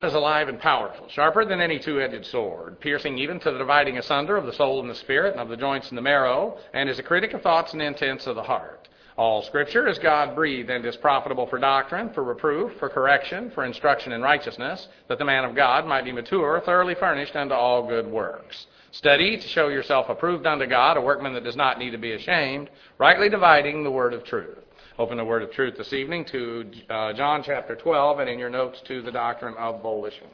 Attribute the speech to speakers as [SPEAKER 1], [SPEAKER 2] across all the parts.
[SPEAKER 1] is alive and powerful, sharper than any two-edged sword, piercing even to the dividing asunder of the soul and the spirit, and of the joints and the marrow, and is a critic of thoughts and intents of the heart. All Scripture is God-breathed and is profitable for doctrine, for reproof, for correction, for instruction in righteousness, that the man of God might be mature, thoroughly furnished unto all good works. Study to show yourself approved unto God, a workman that does not need to be ashamed, rightly dividing the word of truth. Open the word of truth this evening to John chapter 12, and in your notes to the doctrine of volition.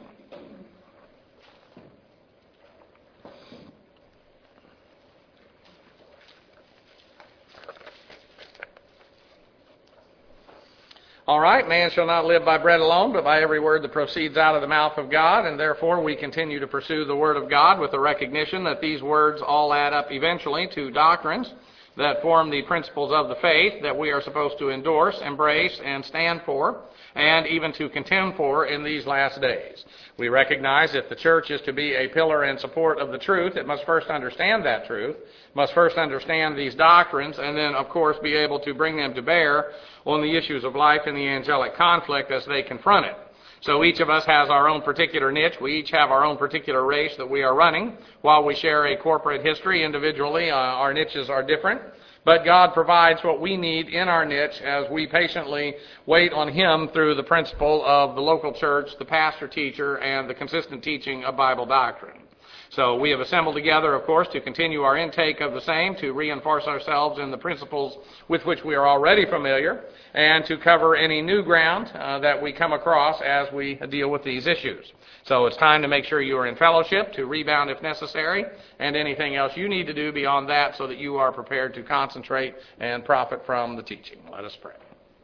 [SPEAKER 1] All right, man shall not live by bread alone, but by every word that proceeds out of the mouth of God, and therefore we continue to pursue the Word of God with the recognition that these words all add up eventually to doctrines that form the principles of the faith that we are supposed to endorse, embrace, and stand for, and even to contend for in these last days. We recognize if the church is to be a pillar and support of the truth, it must first understand that truth, must first understand these doctrines, and then, of course, be able to bring them to bear on the issues of life and the angelic conflict as they confront it. So each of us has our own particular niche. We each have our own particular race that we are running. While we share a corporate history individually, our niches are different. But God provides what we need in our niche as we patiently wait on Him through the principle of the local church, the pastor-teacher, and the consistent teaching of Bible doctrine. So we have assembled together, of course, to continue our intake of the same, to reinforce ourselves in the principles with which we are already familiar, and to cover any new ground that we come across as we deal with these issues. So it's time to make sure you are in fellowship, to rebound if necessary, and anything else you need to do beyond that so that you are prepared to concentrate and profit from the teaching. Let us pray.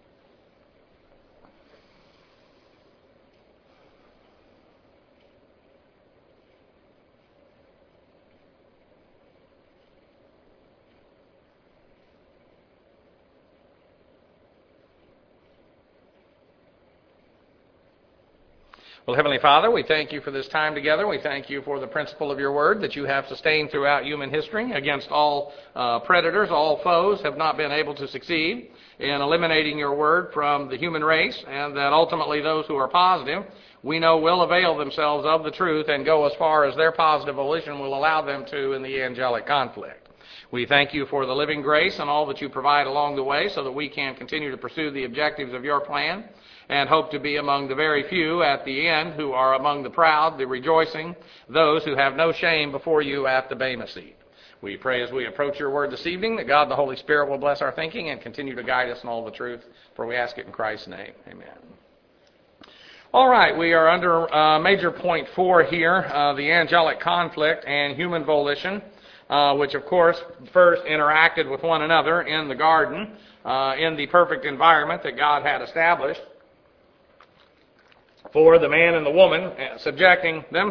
[SPEAKER 1] Well, Heavenly Father, we thank you for this time together. We thank you for the principle of your word that you have sustained throughout human history against all predators, all foes have not been able to succeed in eliminating your word from the human race, and that ultimately those who are positive, we know will avail themselves of the truth and go as far as their positive volition will allow them to in the angelic conflict. We thank you for the living grace and all that you provide along the way so that we can continue to pursue the objectives of your plan and hope to be among the very few at the end who are among the proud, the rejoicing, those who have no shame before you at the Bema seat. We pray as we approach your word this evening that God the Holy Spirit will bless our thinking and continue to guide us in all the truth, for we ask it in Christ's name. Amen. All right, we are under major point 4 here, the angelic conflict and human volition, which of course first interacted with one another in the garden, in the perfect environment that God had established for the man and the woman, subjecting them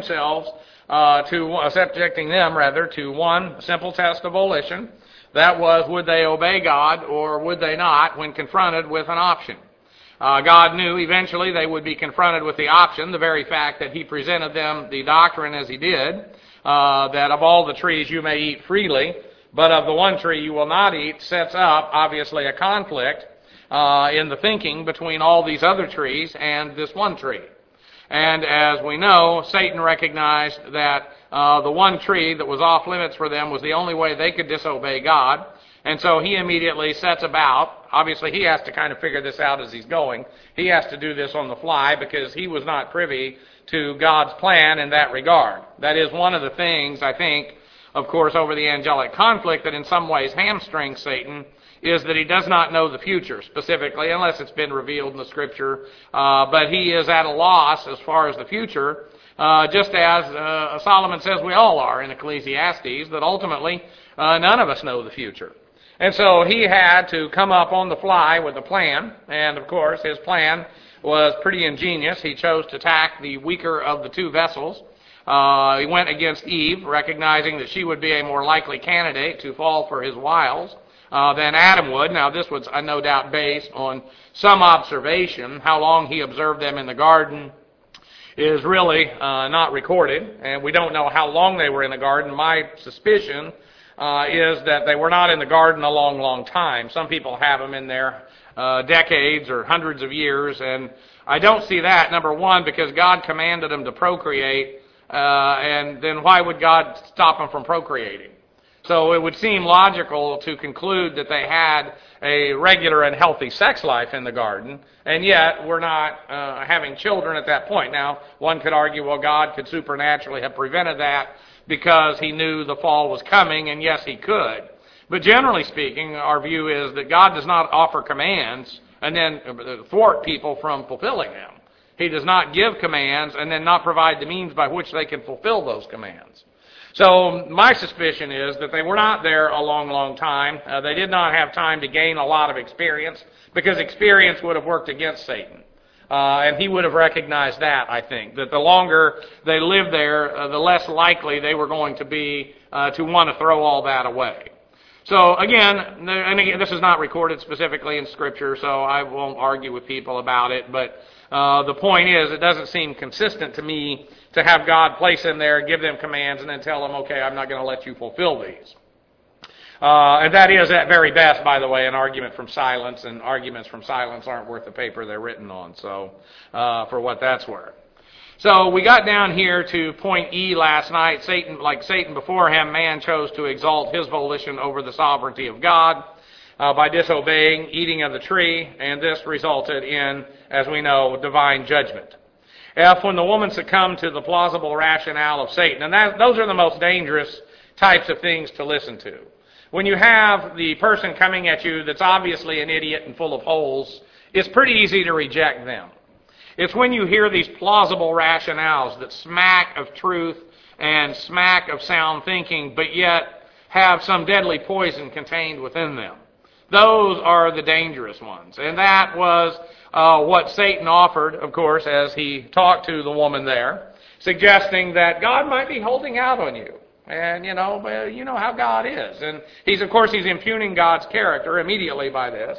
[SPEAKER 1] to one simple test of volition. That was, would they obey God or would they not when confronted with an option? God knew eventually they would be confronted with the option, the very fact that He presented them the doctrine as He did, that of all the trees you may eat freely, but of the one tree you will not eat, sets up, obviously, a conflict in the thinking between all these other trees and this one tree. And as we know, Satan recognized that the one tree that was off limits for them was the only way they could disobey God. And so he immediately sets about. Obviously, he has to kind of figure this out as he's going. He has to do this on the fly because he was not privy to God's plan in that regard. That is one of the things, I think, of course, over the angelic conflict that in some ways hamstrings Satan, is that he does not know the future specifically, unless it's been revealed in the Scripture. But he is at a loss as far as the future, just as Solomon says we all are in Ecclesiastes, that ultimately none of us know the future. And so he had to come up on the fly with a plan, and of course his plan was pretty ingenious. He chose to attack the weaker of the two vessels. He went against Eve, recognizing that she would be a more likely candidate to fall for his wiles than Adam would. Now, this was no doubt based on some observation. How long he observed them in the garden is really not recorded, and we don't know how long they were in the garden. My suspicion is that they were not in the garden a long, long time. Some people have them in there decades or hundreds of years. And I don't see that, number one, because God commanded them to procreate, and then why would God stop them from procreating? So it would seem logical to conclude that they had a regular and healthy sex life in the garden, and yet we're not having children at that point. Now, one could argue, well, God could supernaturally have prevented that because he knew the fall was coming, and yes, he could. But generally speaking, our view is that God does not offer commands and then thwart people from fulfilling them. He does not give commands and then not provide the means by which they can fulfill those commands. So my suspicion is that they were not there a long, long time. They did not have time to gain a lot of experience because experience would have worked against Satan. And he would have recognized that, I think, that the longer they lived there, the less likely they were going to be to want to throw all that away. So again, this is not recorded specifically in Scripture, so I won't argue with people about it, but the point is, it doesn't seem consistent to me to have God place them there, give them commands, and then tell them, okay, I'm not going to let you fulfill these. And that is, at very best, by the way, an argument from silence, and arguments from silence aren't worth the paper they're written on, so for what that's worth. So we got down here to point E last night. Satan, like Satan before him, man chose to exalt his volition over the sovereignty of God by disobeying, eating of the tree, and this resulted in, as we know, divine judgment. F, when the woman succumbed to the plausible rationale of Satan, and those are the most dangerous types of things to listen to. When you have the person coming at you that's obviously an idiot and full of holes, it's pretty easy to reject them. It's when you hear these plausible rationales that smack of truth and smack of sound thinking, but yet have some deadly poison contained within them. Those are the dangerous ones. And that was what Satan offered, of course, as he talked to the woman there, suggesting that God might be holding out on you. And, you know how God is. And he's impugning God's character immediately by this.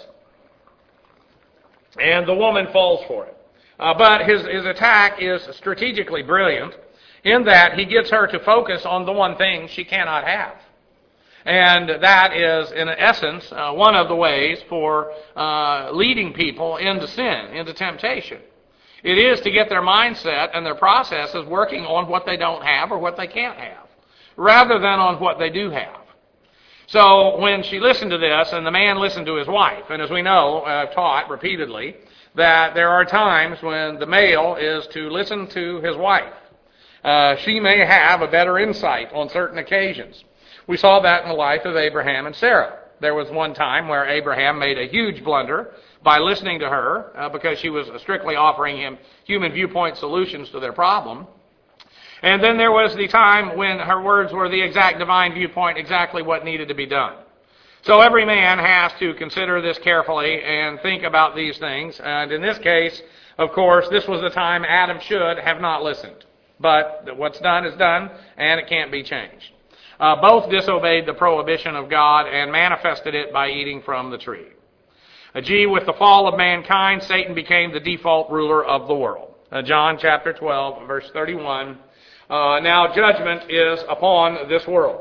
[SPEAKER 1] And the woman falls for it. But his attack is strategically brilliant in that he gets her to focus on the one thing she cannot have. And that is, in essence, one of the ways for leading people into sin, into temptation. It is to get their mindset and their processes working on what they don't have or what they can't have, rather than on what they do have. So when she listened to this, and the man listened to his wife, and as we know, I've taught repeatedly, that there are times when the male is to listen to his wife. She may have a better insight on certain occasions. We saw that in the life of Abraham and Sarah. There was one time where Abraham made a huge blunder by listening to her because she was strictly offering him human viewpoint solutions to their problem. And then there was the time when her words were the exact divine viewpoint, exactly what needed to be done. So every man has to consider this carefully and think about these things. And in this case, of course, this was the time Adam should have not listened. But what's done is done, and it can't be changed. Both disobeyed the prohibition of God and manifested it by eating from the tree. G, with the fall of mankind, Satan became the default ruler of the world. John chapter 12, verse 31. Now judgment is upon this world.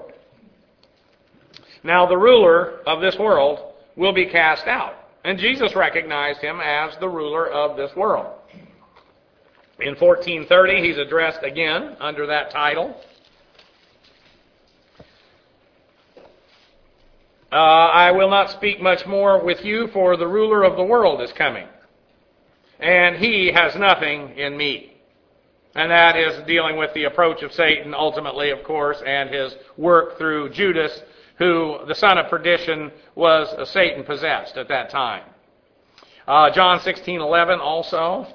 [SPEAKER 1] Now the ruler of this world will be cast out. And Jesus recognized him as the ruler of this world. In 1430, he's addressed again under that title. I will not speak much more with you, for the ruler of the world is coming, and he has nothing in me. And that is dealing with the approach of Satan, ultimately, of course, and his work through Judas, who, the son of perdition, was Satan possessed at that time. John 16:11 also.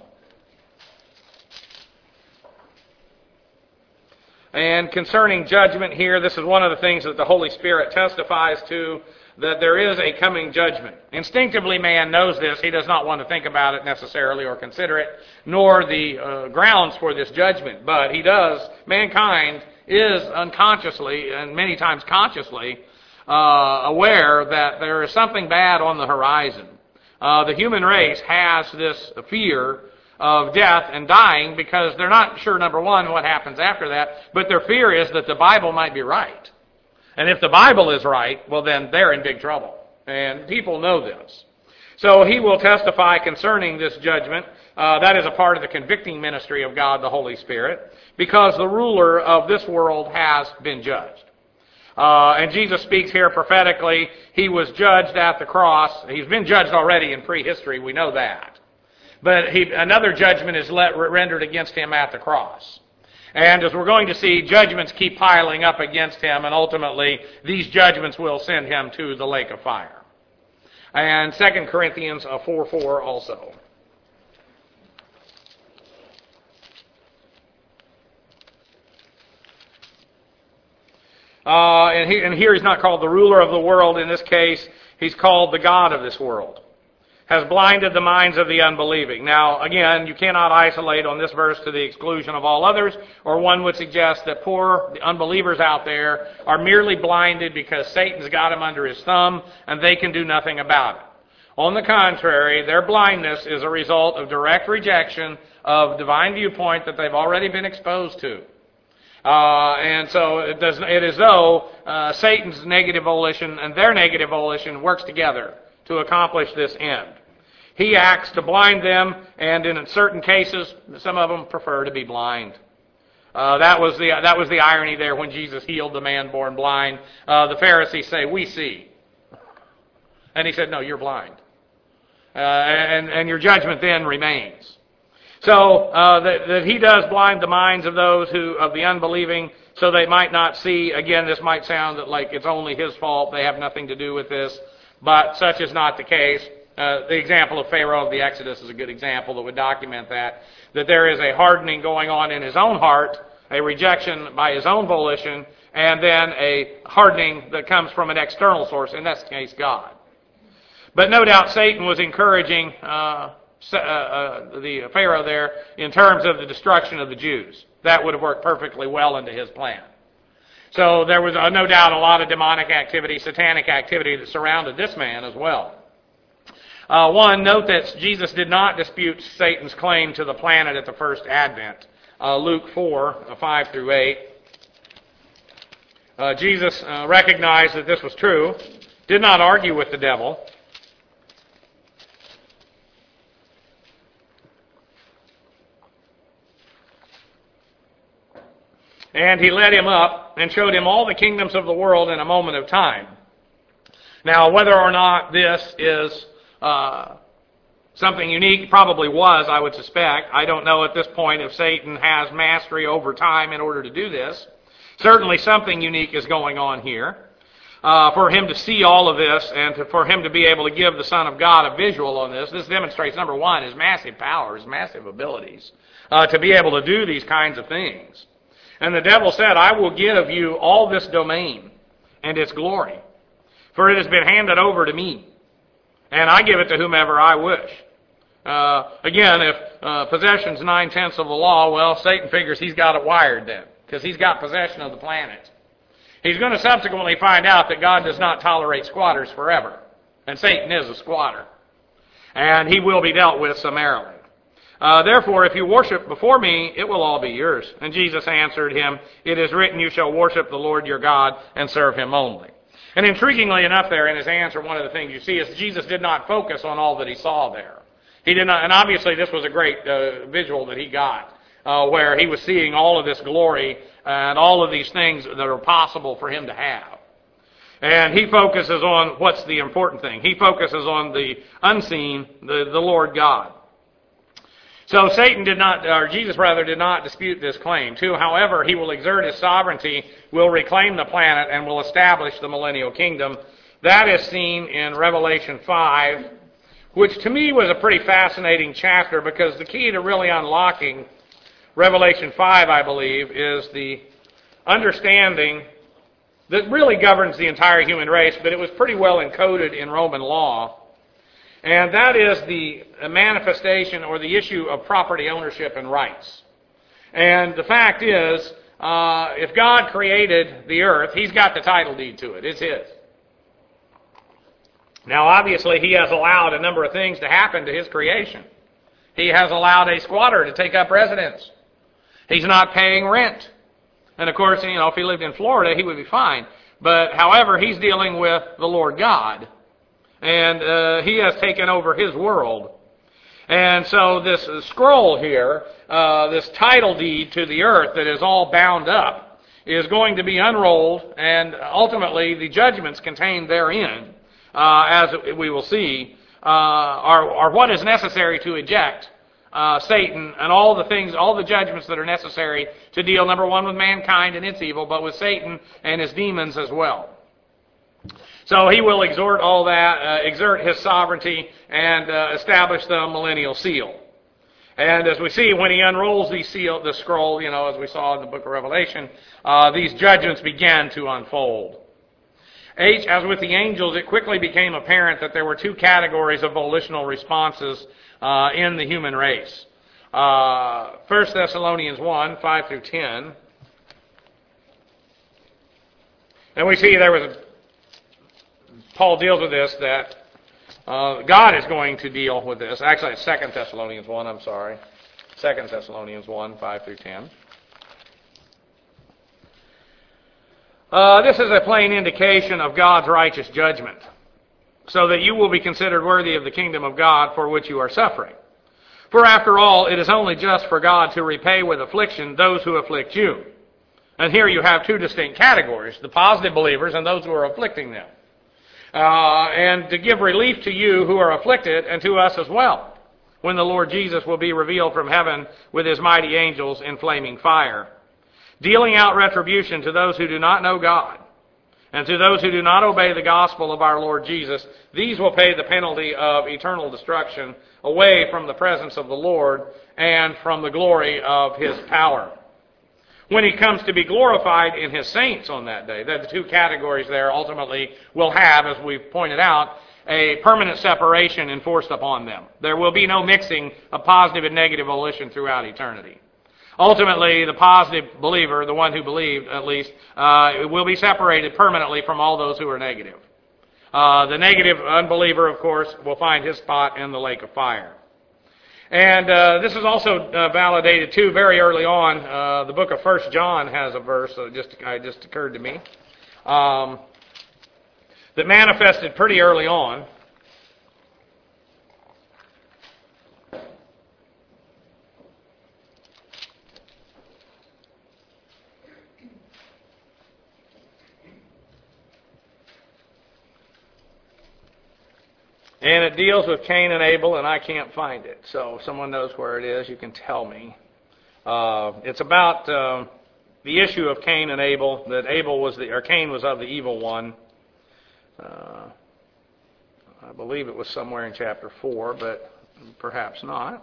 [SPEAKER 1] And concerning judgment here, this is one of the things that the Holy Spirit testifies to, that there is a coming judgment. Instinctively, man knows this. He does not want to think about it necessarily or consider it, nor the grounds for this judgment. But he does. Mankind is unconsciously, and many times consciously, aware that there is something bad on the horizon. The human race has this fear of death and dying because they're not sure, number one, what happens after that, but their fear is that the Bible might be right. And if the Bible is right, well then they're in big trouble. And people know this. So he will testify concerning this judgment. That is a part of the convicting ministry of God, the Holy Spirit, because the ruler of this world has been judged. And Jesus speaks here prophetically. He was judged at the cross. He's been judged already in prehistory. We know that. But another judgment is rendered against him at the cross. And as we're going to see, judgments keep piling up against him, and ultimately these judgments will send him to the lake of fire. And 2 Corinthians 4:4 also. And here he's not called the ruler of the world. In this case, he's called the God of this world. Has blinded the minds of the unbelieving. Now, again, you cannot isolate on this verse to the exclusion of all others, or one would suggest that poor unbelievers out there are merely blinded because Satan's got them under his thumb and they can do nothing about it. On the contrary, their blindness is a result of direct rejection of divine viewpoint that they've already been exposed to. And so it is though Satan's negative volition and their negative volition works together to accomplish this end. He acts to blind them, and in certain cases, some of them prefer to be blind. That was the irony there when Jesus healed the man born blind. The Pharisees say, "We see," and he said, "No, you're blind," and your judgment then remains. So that he does blind the minds of those of the unbelieving, so they might not see. Again, this might sound like it's only his fault; they have nothing to do with this. But such is not the case. The example of Pharaoh of the Exodus is a good example that would document that there is a hardening going on in his own heart, a rejection by his own volition, and then a hardening that comes from an external source, in this case, God. But no doubt Satan was encouraging the Pharaoh there in terms of the destruction of the Jews. That would have worked perfectly well into his plan. So there was no doubt a lot of demonic activity, satanic activity that surrounded this man as well. Note that Jesus did not dispute Satan's claim to the planet at the first advent. Luke 4:5 through 8. Jesus recognized that this was true, did not argue with the devil. And he led him up and showed him all the kingdoms of the world in a moment of time. Now, whether or not this is something unique, probably was, I would suspect. I don't know at this point if Satan has mastery over time in order to do this. Certainly something unique is going on here. For him to see all of this and for him to be able to give the Son of God a visual on this demonstrates, number one, his massive power, his massive abilities to be able to do these kinds of things. And the devil said, "I will give you all this domain and its glory, for it has been handed over to me, and I give it to whomever I wish." Again, if possession's 9/10 of the law, well, Satan figures he's got it wired then, because he's got possession of the planet. He's going to subsequently find out that God does not tolerate squatters forever, and Satan is a squatter, and he will be dealt with summarily. Therefore, if you worship before me, it will all be yours. And Jesus answered him, "It is written, you shall worship the Lord your God and serve him only." And intriguingly enough there in his answer, one of the things you see is Jesus did not focus on all that he saw there. He did not, and obviously this was a great visual that he got, where he was seeing all of this glory and all of these things that are possible for him to have. And he focuses on what's the important thing. He focuses on the unseen, the Lord God. So Jesus did not dispute this claim. Two, however, he will exert his sovereignty, will reclaim the planet, and will establish the millennial kingdom. That is seen in Revelation 5, which to me was a pretty fascinating chapter, because the key to really unlocking Revelation 5, I believe, is the understanding that really governs the entire human race, but it was pretty well encoded in Roman law. And that is the manifestation or the issue of property ownership and rights. And the fact is, if God created the earth, he's got the title deed to it. It's his. Now, obviously, he has allowed a number of things to happen to his creation. He has allowed a squatter to take up residence. He's not paying rent. And of course, if he lived in Florida, he would be fine. But however, he's dealing with the Lord God. and he has taken over his world. And so this scroll here, this title deed to the earth that is all bound up, is going to be unrolled, and ultimately the judgments contained therein, as we will see, are what is necessary to eject Satan and all the things, all the judgments that are necessary to deal, number one, with mankind and its evil, but with Satan and his demons as well. So he will exert all that, exert his sovereignty, and establish the millennial seal. And as we see, when he unrolls the scroll, as we saw in the book of Revelation, these judgments began to unfold. As with the angels, it quickly became apparent that there were two categories of volitional responses in the human race. 1 Thessalonians 1, 5 through 10. And we see Paul deals with this, that God is going to deal with this. Actually, it's 2 Thessalonians 1, I'm sorry. 2 Thessalonians 1, 5 through 10. This is a plain indication of God's righteous judgment, so that you will be considered worthy of the kingdom of God for which you are suffering. For after all, it is only just for God to repay with affliction those who afflict you. And here you have two distinct categories, the positive believers and those who are afflicting them. And to give relief to you who are afflicted, and to us as well, when the Lord Jesus will be revealed from heaven with his mighty angels in flaming fire, dealing out retribution to those who do not know God, and to those who do not obey the gospel of our Lord Jesus. These will pay the penalty of eternal destruction away from the presence of the Lord and from the glory of his power, when he comes to be glorified in his saints on that day. The two categories there ultimately will have, as we've pointed out, a permanent separation enforced upon them. There will be no mixing of positive and negative volition throughout eternity. Ultimately, the positive believer, the one who believed at least, will be separated permanently from all those who are negative. The negative unbeliever, of course, will find his spot in the lake of fire. And this is also validated, too, very early on. The book of 1 John has a verse that just occurred to me that manifested pretty early on. And it deals with Cain and Abel, and I can't find it. So if someone knows where it is, you can tell me. It's about the issue of Cain and Abel, that Cain was of the evil one. I believe it was somewhere in chapter 4, but perhaps not.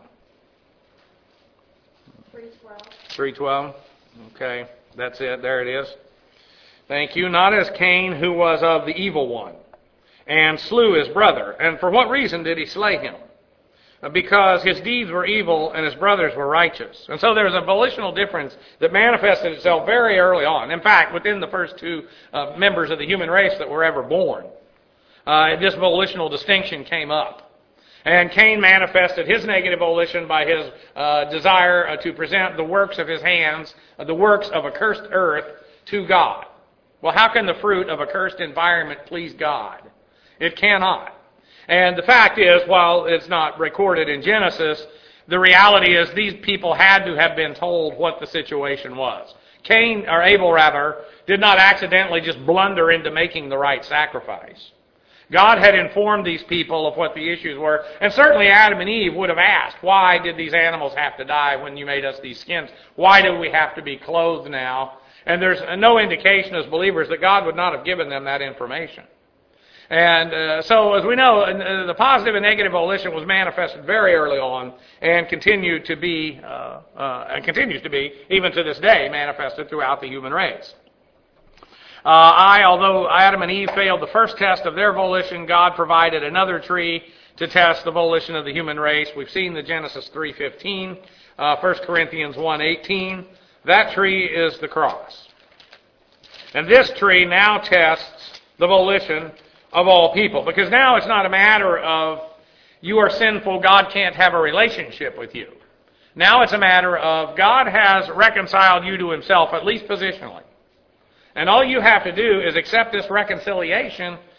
[SPEAKER 1] 3:12. Okay, that's it. There it is. Thank you. Not as Cain, who was of the evil one, and slew his brother. And for what reason did he slay him? Because his deeds were evil and his brothers were righteous. And so there's a volitional difference that manifested itself very early on. In fact, within the first two members of the human race that were ever born, this volitional distinction came up. And Cain manifested his negative volition by his desire to present the works of his hands, the works of a cursed earth, to God. Well, how can the fruit of a cursed environment please God? It cannot. And the fact is, while it's not recorded in Genesis, the reality is these people had to have been told what the situation was. Abel did not accidentally just blunder into making the right sacrifice. God had informed these people of what the issues were, and certainly Adam and Eve would have asked, why did these animals have to die when you made us these skins? Why do we have to be clothed now? And there's no indication as believers that God would not have given them that information. And so, as we know, the positive and negative volition was manifested very early on, and continued to be, and continues to be, even to this day, manifested throughout the human race. Although Adam and Eve failed the first test of their volition, God provided another tree to test the volition of the human race. We've seen the Genesis 3:15, 1 Corinthians 1:18. That tree is the cross. And this tree now tests the volition of all people. Because now it's not a matter of you are sinful, God can't have a relationship with you. Now it's a matter of God has reconciled you to himself, at least positionally. And all you have to do is accept this reconciliation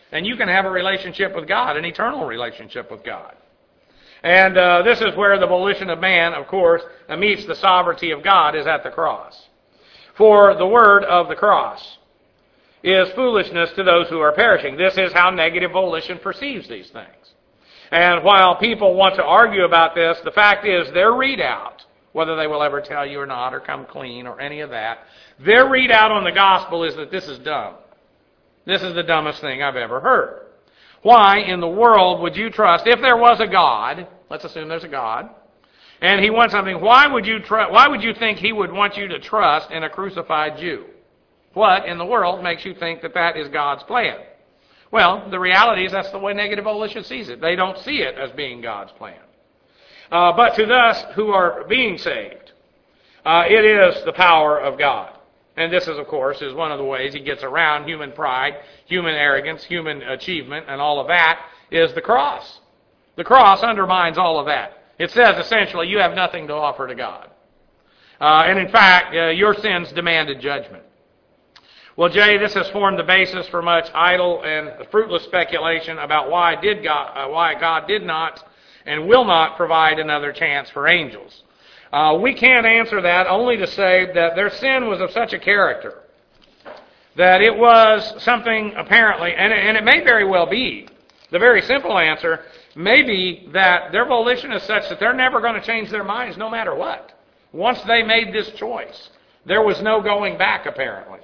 [SPEAKER 1] And you can have a relationship with God, an eternal relationship with God. And this is where the volition of man, of course, meets the sovereignty of God, is at the cross. For the word of the cross is foolishness to those who are perishing. This is how negative volition perceives these things. And while people want to argue about this, the fact is their readout, whether they will ever tell you or not, or come clean, or any of that, their readout on the gospel is that this is dumb. This is the dumbest thing I've ever heard. Why in the world would you trust, if there was a God, let's assume there's a God, and he wants something, why would you think he would want you to trust in a crucified Jew? What in the world makes you think that that is God's plan? Well, the reality is that's the way negative volition sees it. They don't see it as being God's plan. But to us who are being saved, it is the power of God. And this is, of course, is one of the ways he gets around human pride, human arrogance, human achievement, and all of that is the cross. The cross undermines all of that. It says, essentially, you have nothing to offer to God. And in fact, your sins demanded judgment. Well, Jay, this has formed the basis for much idle and fruitless speculation about why God did not and will not provide another chance for angels. We can't answer that, only to say that their sin was of such a character that it was something apparently, and it may very well be, the very simple answer may be that their volition is such that they're never going to change their minds no matter what. Once they made this choice, there was no going back apparently.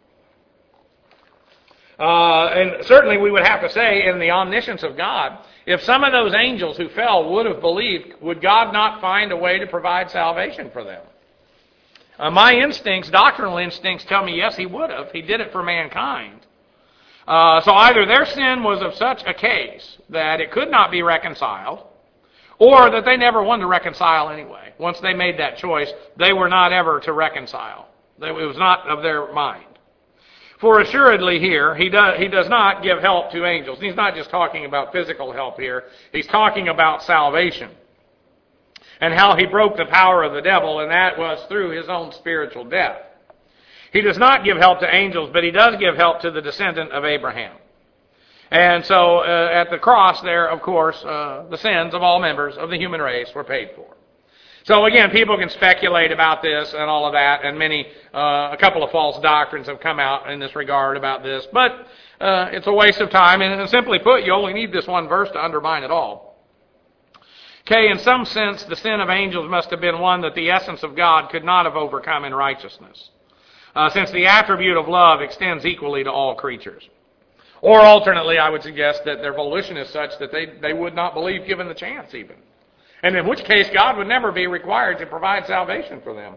[SPEAKER 1] And certainly we would have to say, in the omniscience of God, if some of those angels who fell would have believed, would God not find a way to provide salvation for them? My instincts, doctrinal instincts, tell me yes, he would have. He did it for mankind. So either their sin was of such a case that it could not be reconciled, or that they never wanted to reconcile anyway. Once they made that choice, they were not ever to reconcile. It was not of their mind. For assuredly here, he does not give help to angels. He's not just talking about physical help here. He's talking about salvation and how he broke the power of the devil, and that was through his own spiritual death. He does not give help to angels, but he does give help to the descendant of Abraham. And so at the cross there, of course, the sins of all members of the human race were paid for. So again, people can speculate about this and all of that, and a couple of false doctrines have come out in this regard about this, but it's a waste of time, and simply put, you only need this one verse to undermine it all. Okay, in some sense, the sin of angels must have been one that the essence of God could not have overcome in righteousness, since the attribute of love extends equally to all creatures. Or alternately, I would suggest that their volition is such that they would not believe given the chance even. And in which case, God would never be required to provide salvation for them.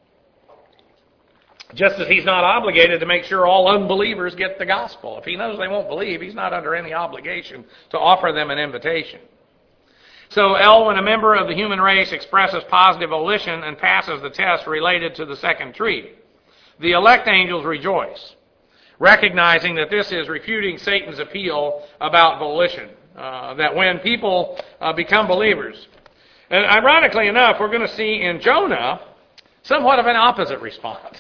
[SPEAKER 1] Just as he's not obligated to make sure all unbelievers get the gospel. If he knows they won't believe, he's not under any obligation to offer them an invitation. So, when a member of the human race expresses positive volition and passes the test related to the second tree, the elect angels rejoice, recognizing that this is refuting Satan's appeal about volition. That when people become believers, and ironically enough, we're going to see in Jonah somewhat of an opposite response.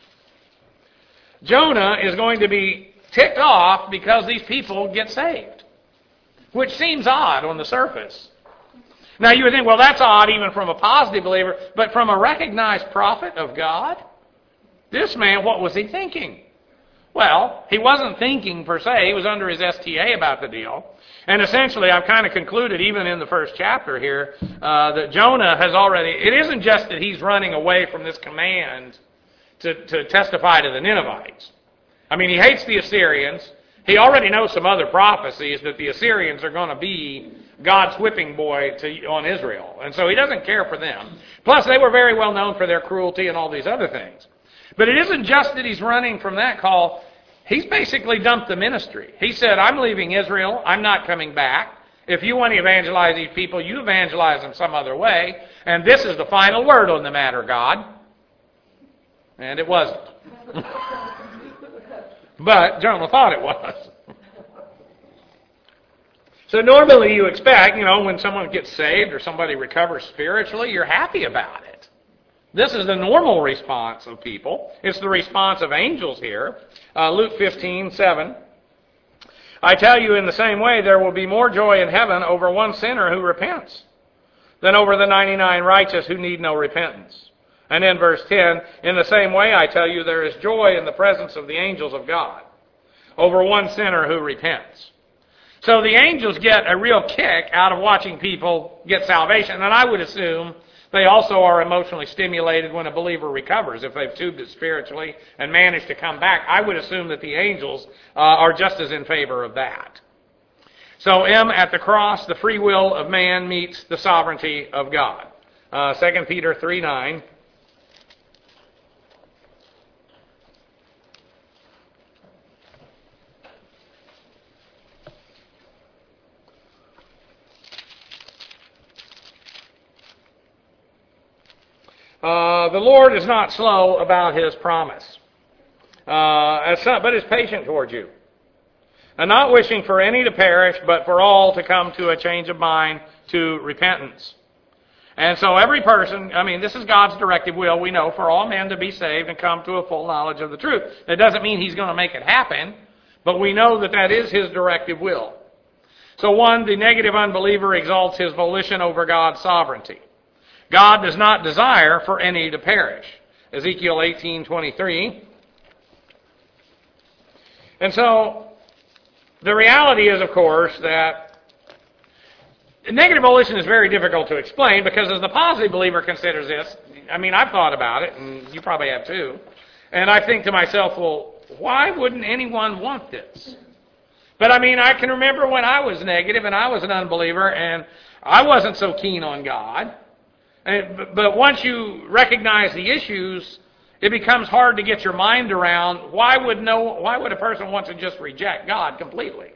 [SPEAKER 1] Jonah is going to be ticked off because these people get saved, which seems odd on the surface. Now you would think, well, that's odd even from a positive believer, but from a recognized prophet of God, this man, what was he thinking? Well, he wasn't thinking per se. He was under his STA about the deal. And essentially, I've kind of concluded, even in the first chapter here, that Jonah has already... It isn't just that he's running away from this command to testify to the Ninevites. I mean, he hates the Assyrians. He already knows some other prophecies that the Assyrians are going to be God's whipping boy on Israel. And so he doesn't care for them. Plus, they were very well known for their cruelty and all these other things. But it isn't just that he's running from that call. He's basically dumped the ministry. He said, I'm leaving Israel. I'm not coming back. If you want to evangelize these people, you evangelize them some other way. And this is the final word on the matter, God. And it wasn't. But Jonah thought it was. So normally you expect, when someone gets saved or somebody recovers spiritually, you're happy about it. This is the normal response of people. It's the response of angels here. Luke 15:7. I tell you, in the same way, there will be more joy in heaven over one sinner who repents than over the 99 righteous who need no repentance. And in verse 10, in the same way, I tell you, there is joy in the presence of the angels of God over one sinner who repents. So the angels get a real kick out of watching people get salvation, and I would assume they also are emotionally stimulated when a believer recovers. If they've tubed it spiritually and managed to come back, I would assume that the angels are just as in favor of that. So M, at the cross, the free will of man meets the sovereignty of God. 2 Peter 3:9. The Lord is not slow about His promise, but is patient towards you, and not wishing for any to perish, but for all to come to a change of mind to repentance. And so every person, this is God's directive will, we know, for all men to be saved and come to a full knowledge of the truth. That doesn't mean He's going to make it happen, but we know that that is His directive will. So one, the negative unbeliever exalts his volition over God's sovereignty. God does not desire for any to perish. Ezekiel 18:23. And so, the reality is, of course, that negative volition is very difficult to explain because as the positive believer considers this, I've thought about it, and you probably have too, and I think to myself, well, why wouldn't anyone want this? But I can remember when I was negative and I was an unbeliever and I wasn't so keen on God. But once you recognize the issues, it becomes hard to get your mind around why would a person want to just reject God completely?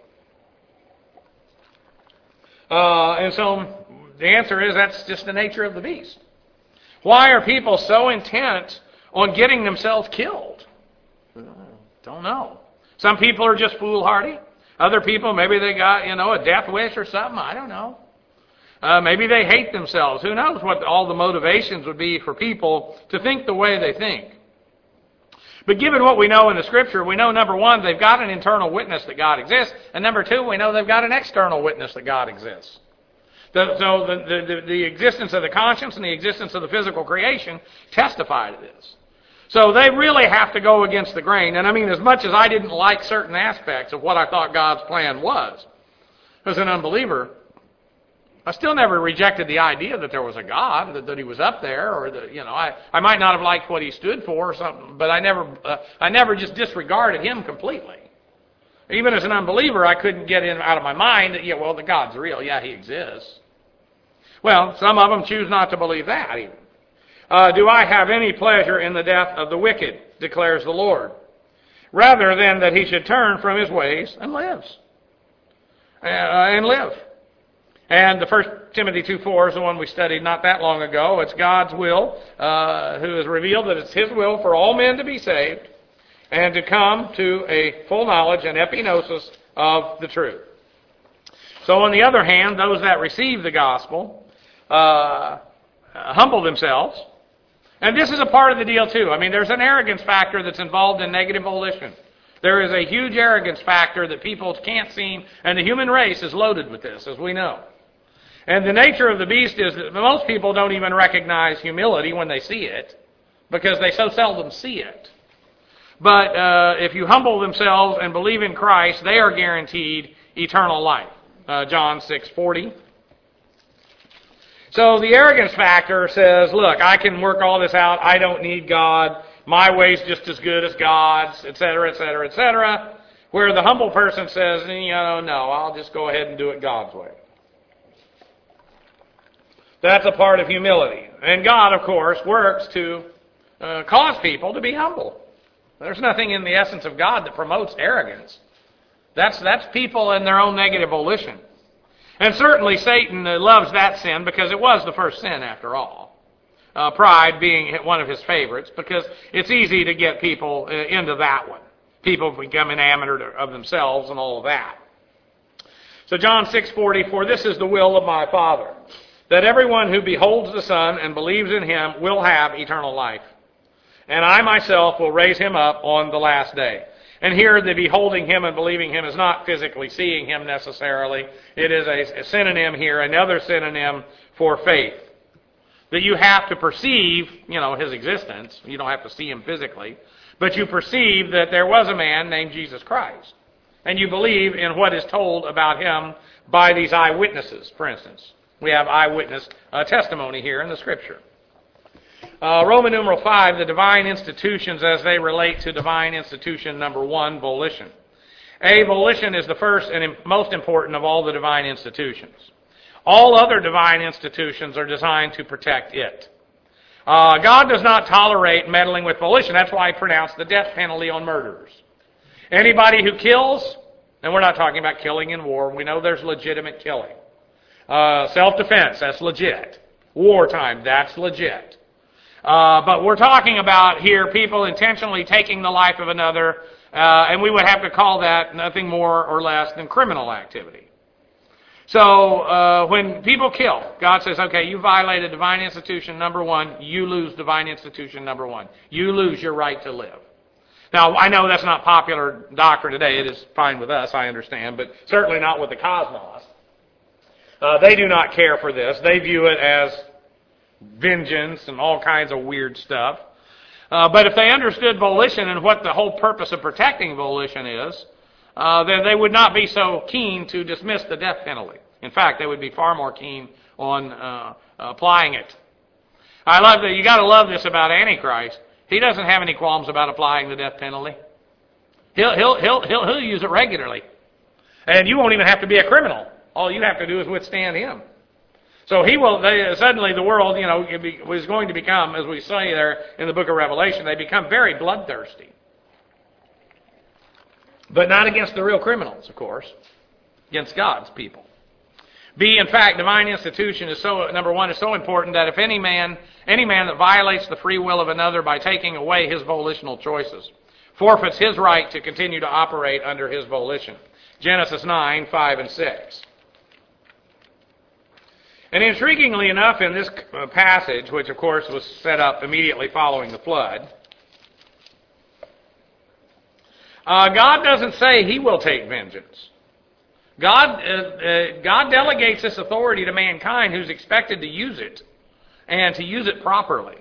[SPEAKER 1] And so the answer is that's just the nature of the beast. Why are people so intent on getting themselves killed? Don't know. Some people are just foolhardy. Other people, maybe they got, a death wish or something. I don't know. Maybe they hate themselves. Who knows what all the motivations would be for people to think the way they think. But given what we know in the Scripture, we know, number one, they've got an internal witness that God exists. And number two, we know they've got an external witness that God exists. So the existence of the conscience and the existence of the physical creation testify to this. So they really have to go against the grain. And as much as I didn't like certain aspects of what I thought God's plan was, as an unbeliever, I still never rejected the idea that there was a God, that He was up there, or that I might not have liked what He stood for or something, but I never just disregarded Him completely. Even as an unbeliever, I couldn't get out of my mind that the God's real, He exists. Well, some of them choose not to believe that even. Do I have any pleasure in the death of the wicked, declares the Lord, rather than that he should turn from his ways and live. And the 1 Timothy 2:4 is the one we studied not that long ago. It's God's will, who has revealed that it's His will for all men to be saved and to come to a full knowledge and epignosis of the truth. So on the other hand, those that receive the gospel humble themselves. And this is a part of the deal too. There's an arrogance factor that's involved in negative volition. There is a huge arrogance factor that people can't seem, and the human race is loaded with this, as we know. And the nature of the beast is that most people don't even recognize humility when they see it, because they so seldom see it. But if you humble themselves and believe in Christ, they are guaranteed eternal life. John 6:40. So the arrogance factor says, look, I can work all this out. I don't need God. My way's just as good as God's, etc., etc., etc. Where the humble person says, no, I'll just go ahead and do it God's way. That's a part of humility. And God, of course, works to cause people to be humble. There's nothing in the essence of God that promotes arrogance. That's people in their own negative volition. And certainly Satan loves that sin because it was the first sin after all. Pride being one of his favorites, because it's easy to get people into that one. People become enamored of themselves and all of that. So John 6:40, for this is the will of my Father, that everyone who beholds the Son and believes in Him will have eternal life. And I myself will raise him up on the last day. And here the beholding him and believing him is not physically seeing him necessarily. It is a synonym here, another synonym for faith. That you have to perceive, his existence. You don't have to see him physically. But you perceive that there was a man named Jesus Christ. And you believe in what is told about him by these eyewitnesses, for instance. We have eyewitness testimony here in the Scripture. Roman numeral 5, the divine institutions as they relate to divine institution number 1, volition. Volition is the first and most important of all the divine institutions. All other divine institutions are designed to protect it. God does not tolerate meddling with volition. That's why he pronounced the death penalty on murderers. Anybody who kills, and we're not talking about killing in war. We know there's legitimate killing. Self-defense, that's legit. Wartime, that's legit. But we're talking about here people intentionally taking the life of another, and we would have to call that nothing more or less than criminal activity. So when people kill, God says, okay, you violated divine institution number 1, you lose divine institution number 1. You lose your right to live. Now, I know that's not popular doctrine today. It is fine with us, I understand, but certainly not with the cosmos. They do not care for this. They view it as vengeance and all kinds of weird stuff. But if they understood volition and what the whole purpose of protecting volition is, then they would not be so keen to dismiss the death penalty. In fact, they would be far more keen on applying it. I love that. You got to love this about Antichrist. He doesn't have any qualms about applying the death penalty. He'll use it regularly, and you won't even have to be a criminal. All you have to do is withstand him. So he will. Suddenly, the world, was going to become, as we say there in the book of Revelation, they become very bloodthirsty. But not against the real criminals, of course. Against God's people. In fact, divine institution is number 1, is so important that if any man that violates the free will of another by taking away his volitional choices, forfeits his right to continue to operate under his volition. Genesis 9, 5, and 6. And intriguingly enough, in this passage, which of course was set up immediately following the flood, God doesn't say he will take vengeance. God delegates this authority to mankind who's expected to use it, and to use it properly.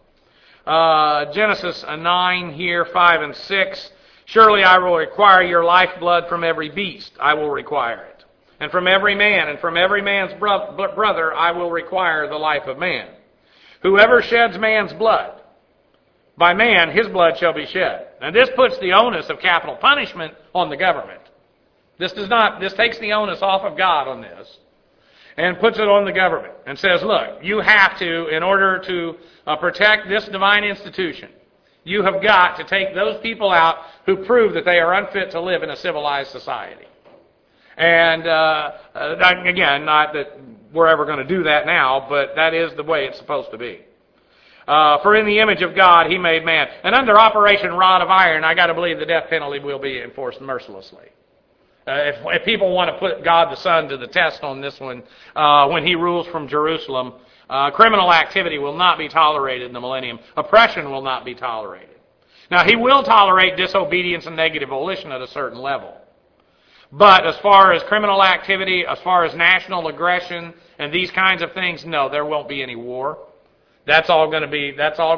[SPEAKER 1] Genesis 9 here, 5 and 6. Surely I will require your lifeblood from every beast. I will require it. And from every man, and from every man's brother, I will require the life of man. Whoever sheds man's blood, by man his blood shall be shed. And this puts the onus of capital punishment on the government. This takes the onus off of God on this, and puts it on the government, and says, look, you have to, in order to protect this divine institution, you have got to take those people out who prove that they are unfit to live in a civilized society. And again, not that we're ever going to do that now, but that is the way it's supposed to be. For in the image of God he made man. And under Operation Rod of Iron, I got to believe the death penalty will be enforced mercilessly. If people want to put God the Son to the test on this one, when he rules from Jerusalem, criminal activity will not be tolerated in the millennium. Oppression will not be tolerated. Now, he will tolerate disobedience and negative volition at a certain level. But as far as criminal activity, as far as national aggression and these kinds of things, no, there won't be any war. That's all going to be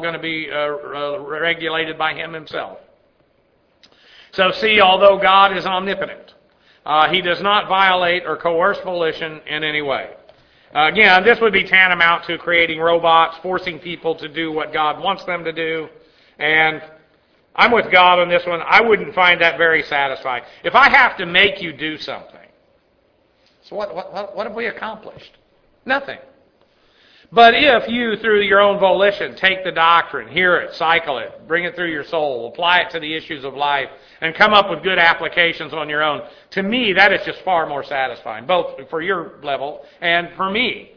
[SPEAKER 1] regulated by him himself. So see, although God is omnipotent, he does not violate or coerce volition in any way. Again, this would be tantamount to creating robots, forcing people to do what God wants them to do. And I'm with God on this one. I wouldn't find that very satisfying. If I have to make you do something, so what have we accomplished? Nothing. But if you, through your own volition, take the doctrine, hear it, cycle it, bring it through your soul, apply it to the issues of life, and come up with good applications on your own, to me, that is just far more satisfying, both for your level and for me.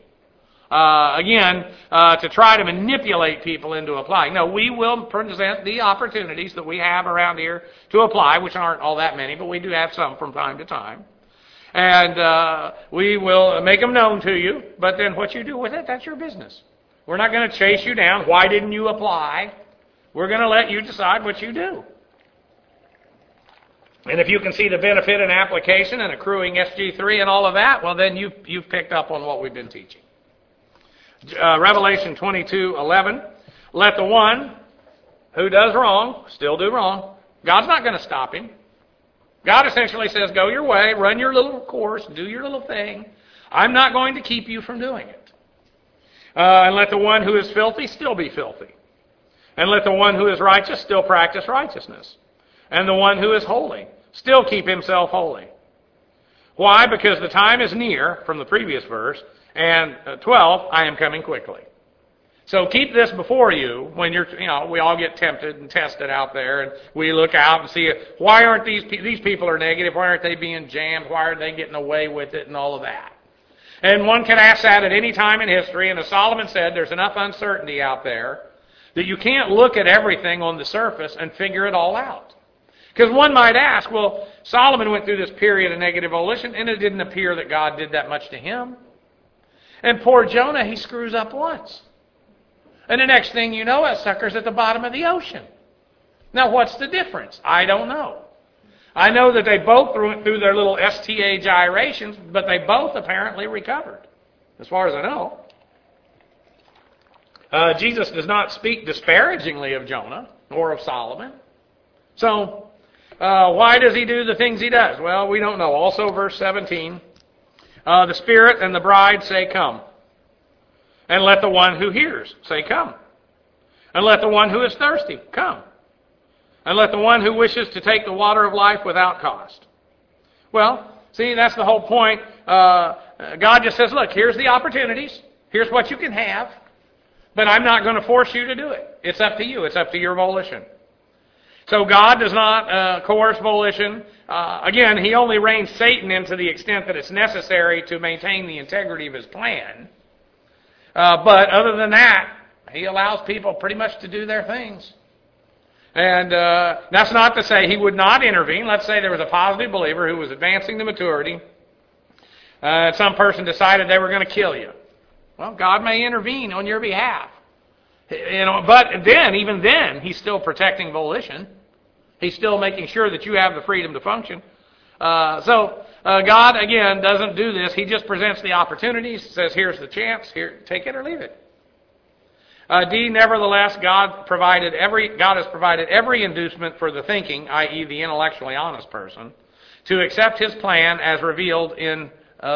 [SPEAKER 1] To try to manipulate people into applying. No, we will present the opportunities that we have around here to apply, which aren't all that many, but we do have some from time to time. And we will make them known to you, but then what you do with it, that's your business. We're not going to chase you down. Why didn't you apply? We're going to let you decide what you do. And if you can see the benefit and application and accruing SG3 and all of that, well, then you've picked up on what we've been teaching. Revelation 22:11, let the one who does wrong still do wrong. God's not going to stop him. God essentially says, go your way, run your little course, do your little thing. I'm not going to keep you from doing it. And let the one who is filthy still be filthy. And let the one who is righteous still practice righteousness. And the one who is holy still keep himself holy. Why? Because the time is near, from the previous verse, and 12, I am coming quickly. So keep this before you when we all get tempted and tested out there, and we look out and see, why aren't these people are negative, why aren't they being jammed, why aren't they getting away with it, and all of that. And one can ask that at any time in history, and as Solomon said, there's enough uncertainty out there that you can't look at everything on the surface and figure it all out. Because one might ask, well, Solomon went through this period of negative volition, and it didn't appear that God did that much to him. And poor Jonah, he screws up once. And the next thing you know, that sucker's at the bottom of the ocean. Now, what's the difference? I don't know. I know that they both went through their little STA gyrations, but they both apparently recovered, as far as I know. Jesus does not speak disparagingly of Jonah or of Solomon. So, why does he do the things he does? Well, we don't know. Also, verse 17, the Spirit and the bride say, come. And let the one who hears say, come. And let the one who is thirsty come. And let the one who wishes to take the water of life without cost. Well, see, that's the whole point. God just says, look, here's the opportunities. Here's what you can have. But I'm not going to force you to do it. It's up to you. It's up to your volition. So God does not coerce volition. Again, he only reins Satan in to the extent that it's necessary to maintain the integrity of his plan. But other than that, he allows people pretty much to do their things. And that's not to say he would not intervene. Let's say there was a positive believer who was advancing to maturity. Some person decided they were going to kill you. Well, God may intervene on your behalf. But then, even then, he's still protecting volition. He's still making sure that you have the freedom to function. So God, again, doesn't do this. He just presents the opportunities, says, here's the chance, here, take it or leave it. D, nevertheless, God has provided every inducement for the thinking, i.e. the intellectually honest person, to accept his plan as revealed in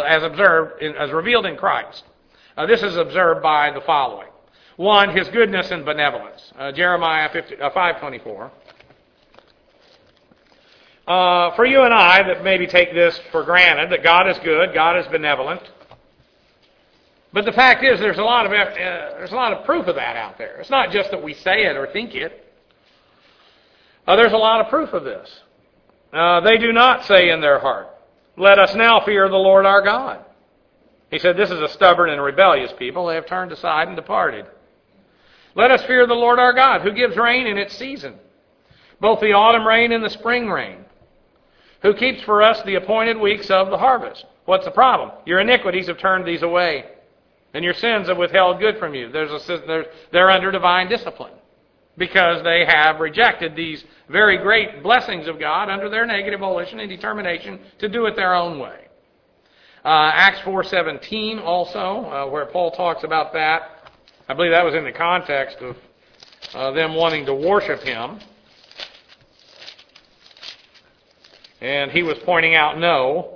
[SPEAKER 1] Christ. This is observed by the following. 1, his goodness and benevolence. Jeremiah 5:24. For you and I that maybe take this for granted, that God is good, God is benevolent. But the fact is, there's a lot of proof of that out there. It's not just that we say it or think it. There's a lot of proof of this. They do not say in their heart, let us now fear the Lord our God. He said, this is a stubborn and rebellious people. They have turned aside and departed. Let us fear the Lord our God, who gives rain in its season, both the autumn rain and the spring rain, who keeps for us the appointed weeks of the harvest. What's the problem? Your iniquities have turned these away, and your sins have withheld good from you. They're under divine discipline because they have rejected these very great blessings of God under their negative volition and determination to do it their own way. Acts 4:17 also, where Paul talks about that. I believe that was in the context of them wanting to worship him. And he was pointing out, no.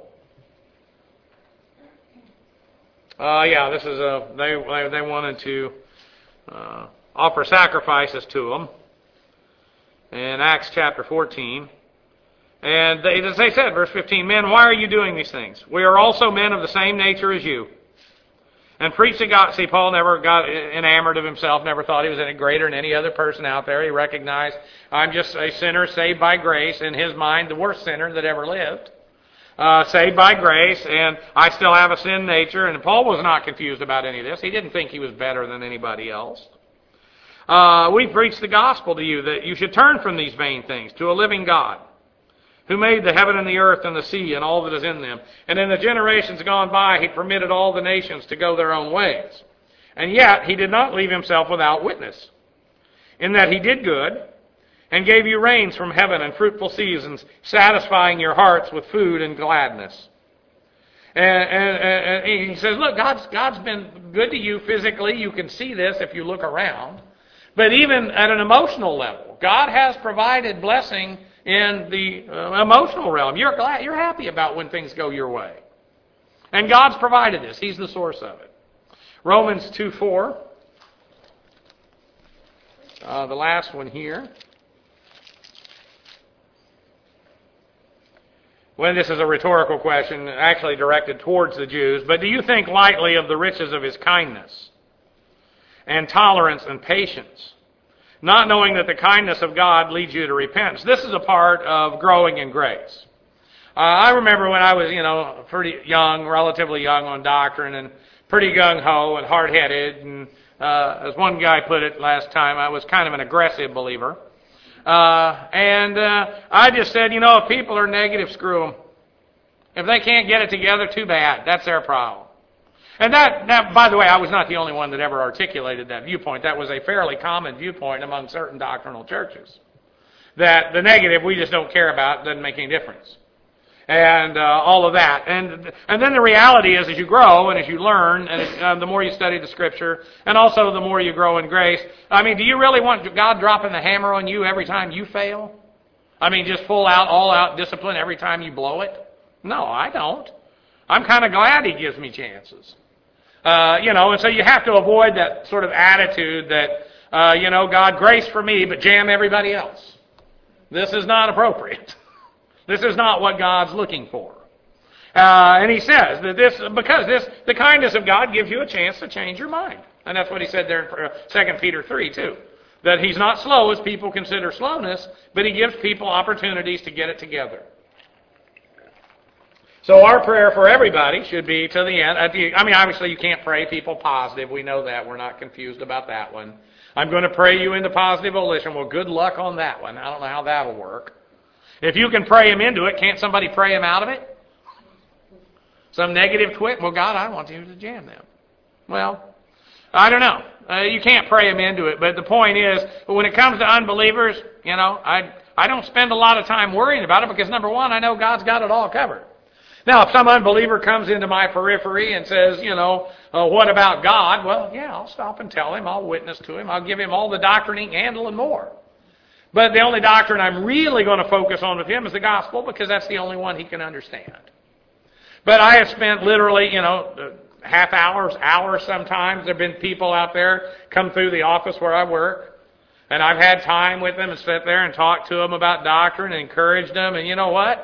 [SPEAKER 1] This is they wanted to offer sacrifices to him in Acts chapter 14. And as they said, verse 15, men, why are you doing these things? We are also men of the same nature as you. And preach the gospel. See, Paul never got enamored of himself, never thought he was any greater than any other person out there. He recognized, I'm just a sinner saved by grace. In his mind, the worst sinner that ever lived. Saved by grace, and I still have a sin nature. And Paul was not confused about any of this. He didn't think he was better than anybody else. We preach the gospel to you, that you should turn from these vain things to a living God, who made the heaven and the earth and the sea and all that is in them. And in the generations gone by, he permitted all the nations to go their own ways. And yet, he did not leave himself without witness, in that he did good, and gave you rains from heaven and fruitful seasons, satisfying your hearts with food and gladness. And he says, look, God's been good to you physically. You can see this if you look around. But even at an emotional level, God has provided blessing in the emotional realm. You're happy about when things go your way. And God's provided this. He's the source of it. Romans 2:4. The last one here. Well, this is a rhetorical question, actually directed towards the Jews. But do you think lightly of the riches of His kindness and tolerance and patience, not knowing that the kindness of God leads you to repentance? This is a part of growing in grace. I remember when I was, pretty young, relatively young on doctrine, and pretty gung-ho and hard-headed, and as one guy put it last time, I was kind of an aggressive believer. And I just said, if people are negative, screw them. If they can't get it together, too bad. That's their problem. And that, by the way, I was not the only one that ever articulated that viewpoint. That was a fairly common viewpoint among certain doctrinal churches. That the negative we just don't care about, doesn't make any difference. And all of that. And then the reality is, as you grow and as you learn, and the more you study the Scripture, and also the more you grow in grace, do you really want God dropping the hammer on you every time you fail? Just full out, all out discipline every time you blow it? No, I don't. I'm kind of glad He gives me chances. And so you have to avoid that sort of attitude that, God, grace for me, but jam everybody else. This is not appropriate. This is not what God's looking for. And He says that the kindness of God gives you a chance to change your mind. And that's what He said there in 2 Peter 3 too. That He's not slow as people consider slowness, but He gives people opportunities to get it together. So our prayer for everybody should be to the end. Obviously you can't pray people positive. We know that. We're not confused about that one. I'm going to pray you into positive volition. Well, good luck on that one. I don't know how that'll work. If you can pray him into it, can't somebody pray him out of it? Some negative twit? Well, God, I want you to jam them. Well, I don't know. You can't pray him into it. But the point is, when it comes to unbelievers, I don't spend a lot of time worrying about it because, number one, I know God's got it all covered. Now, if some unbeliever comes into my periphery and says, what about God? Well, yeah, I'll stop and tell him. I'll witness to him. I'll give him all the doctrine he can handle and more. But the only doctrine I'm really going to focus on with him is the gospel because that's the only one he can understand. But I have spent literally, half hours sometimes. There have been people out there come through the office where I work. And I've had time with them and sit there and talk to them about doctrine and encourage them. And you know what?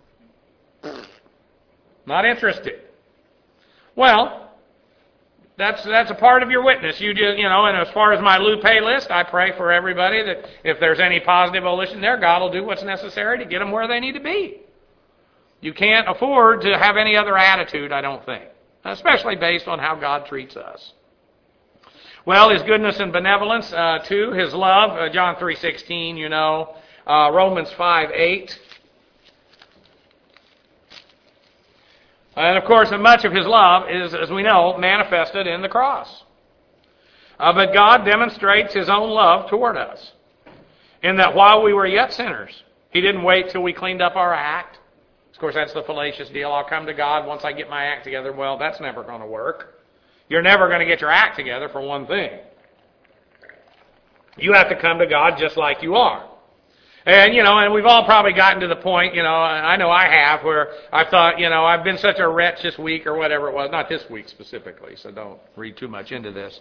[SPEAKER 1] Not interested. Well, that's a part of your witness. You just, and as far as my Lupe list, I pray for everybody that if there's any positive volition there, God will do what's necessary to get them where they need to be. You can't afford to have any other attitude, I don't think, especially based on how God treats us. Well, His goodness and benevolence, too, His love, John 3:16, Romans 5:8. And of course, much of His love is, as we know, manifested in the cross. But God demonstrates His own love toward us in that while we were yet sinners, He didn't wait till we cleaned up our act. Of course, that's the fallacious deal. I'll come to God once I get my act together. Well, that's never going to work. You're never going to get your act together for one thing. You have to come to God just like you are. And, and we've all probably gotten to the point, I know I have, where I thought, I've been such a wretch this week or whatever it was. Not this week specifically, so don't read too much into this.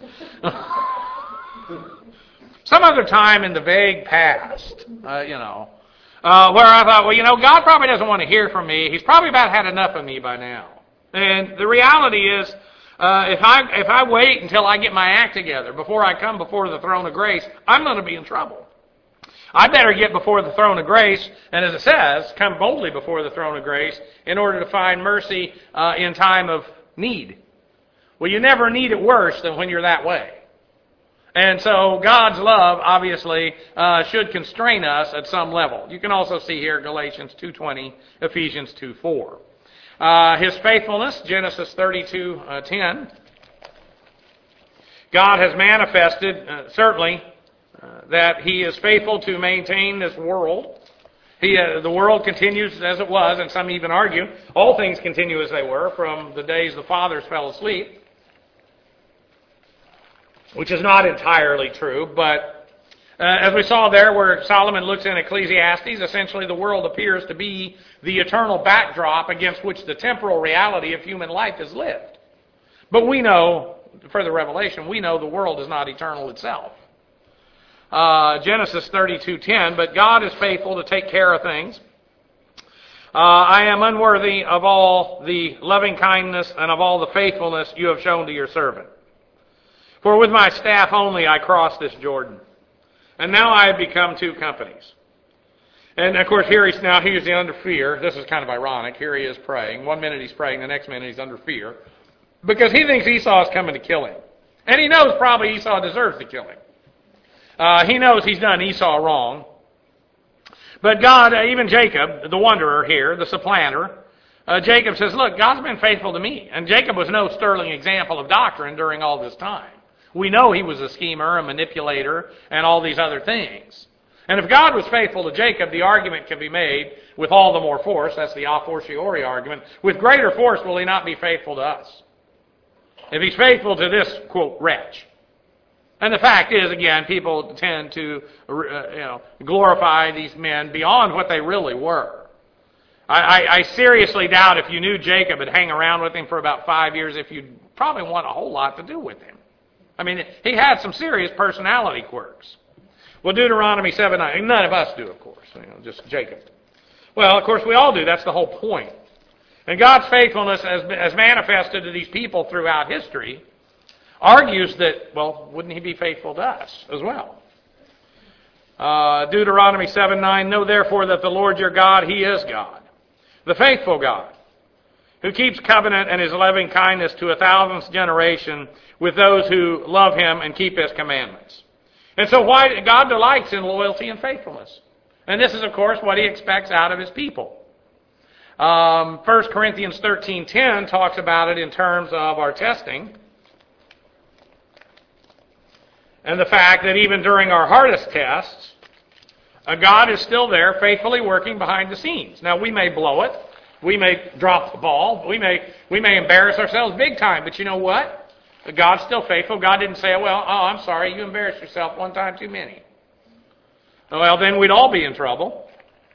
[SPEAKER 1] Some other time in the vague past, where I thought, God probably doesn't want to hear from me. He's probably about had enough of me by now. And the reality is, if I wait until I get my act together before I come before the throne of grace, I'm going to be in trouble. I better get before the throne of grace, and as it says, come boldly before the throne of grace in order to find mercy in time of need. Well, you never need it worse than when you're that way. And so God's love, obviously, should constrain us at some level. You can also see here Galatians 2:20, Ephesians 2:4. His faithfulness, Genesis 32:10. God has manifested, certainly, that He is faithful to maintain this world. The world continues as it was, and some even argue all things continue as they were from the days the fathers fell asleep, which is not entirely true, but as we saw there where Solomon looks in Ecclesiastes, essentially the world appears to be the eternal backdrop against which the temporal reality of human life is lived. But we know, further revelation, we know the world is not eternal itself. Genesis 32:10, but God is faithful to take care of things. I am unworthy of all the loving kindness and of all the faithfulness you have shown to your servant. For with my staff only I crossed this Jordan, and now I have become two companies. And of course here he's under fear. This is kind of ironic. Here he is praying. One minute he's praying, the next minute he's under fear. Because he thinks Esau is coming to kill him. And he knows probably Esau deserves to kill him. He knows he's done Esau wrong. But God, even Jacob, the wanderer here, the supplanter, Jacob says, look, God's been faithful to me. And Jacob was no sterling example of doctrine during all this time. We know he was a schemer, a manipulator, and all these other things. And if God was faithful to Jacob, the argument can be made with all the more force. That's the a fortiori argument. With greater force will he not be faithful to us? If he's faithful to this, quote, wretch. And the fact is, again, people tend to glorify these men beyond what they really were. I seriously doubt if you knew Jacob and hang around with him for about 5 years, if you'd probably want a whole lot to do with him. I mean, he had some serious personality quirks. Well, Deuteronomy 7:9, none of us do, of course, just Jacob. Well, of course, we all do. That's the whole point. And God's faithfulness as manifested to these people throughout history argues that, well, wouldn't he be faithful to us as well? Deuteronomy 7:9, know therefore that the Lord your God, He is God, the faithful God, who keeps covenant and His loving kindness to 1,000th generation with those who love Him and keep His commandments. And so God delights in loyalty and faithfulness. And this is, of course, what He expects out of His people. 1 Corinthians 13:10 talks about it in terms of our testing. And the fact that even during our hardest tests, God is still there faithfully working behind the scenes. Now, we may blow it. We may drop the ball. We may embarrass ourselves big time. But you know what? God's still faithful. God didn't say, I'm sorry, you embarrassed yourself one time too many. Well, then we'd all be in trouble.